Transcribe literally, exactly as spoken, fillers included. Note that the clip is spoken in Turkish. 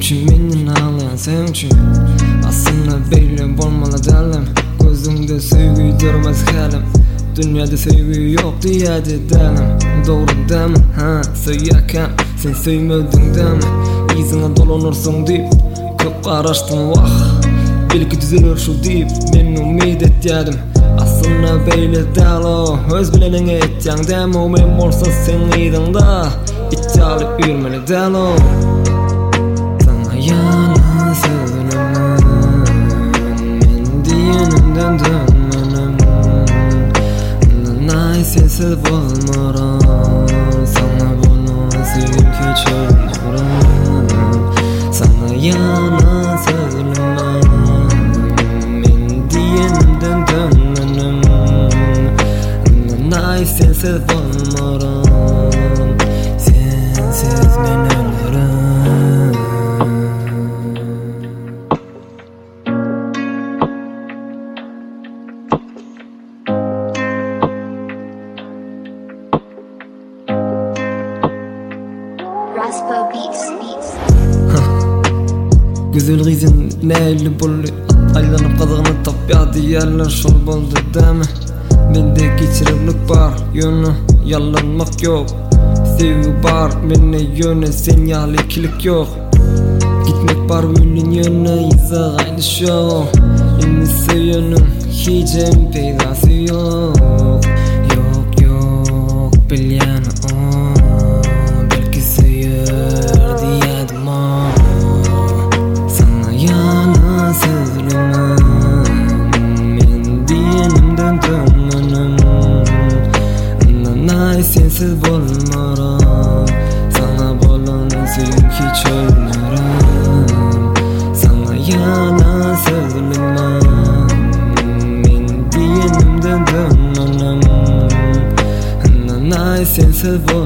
için menden ağlayan sen için. Aslında böyle bolmalı derlem. Gözümde sevgi durmaz halim. Dünyada sevgi yok diye dedim. Doğru deme ha söyleyken sen sevmedin deme. İzine dolanırsın deyip köp araştım vah. Belki düzelir şu deyip men umid etdim. Aslında böyle değil o. Öz bilenin etken deme o men bolsa sen idinda. İttialıp yürmeli değil o. Sana yalan söylemem. Men diyenimden dönmenim. Nanay sensiz bolmaram. Sana bunu sevip geçiyorum. Sana yalan söylemem. Men diyenimden dönmenim. Nanay sensiz bolmaram. Sensiz men ölürüm. Raspo Beats, Beats. Güzel gizin neyli bulli aylanıp qadığını tapya diyerler şol boldu deme. Mende geçirimlik var yönü yalanmak yok. Sevgi var menne yönü senyali kilik yok. Gitmek var mülün yönü izah aynı şok. Inni sevyanım hicem peydası yok. Yok yok bilyen o. Belki seyer diyedim o. Sana yalan söylemem. Men diyenimden dönmenim. Nanay sensiz bolmaram. Sana bolan sevim hiç ölmerim. Sana yalan söylemem. Men diyenimden dönmenim. Nanay sensiz bolmaram.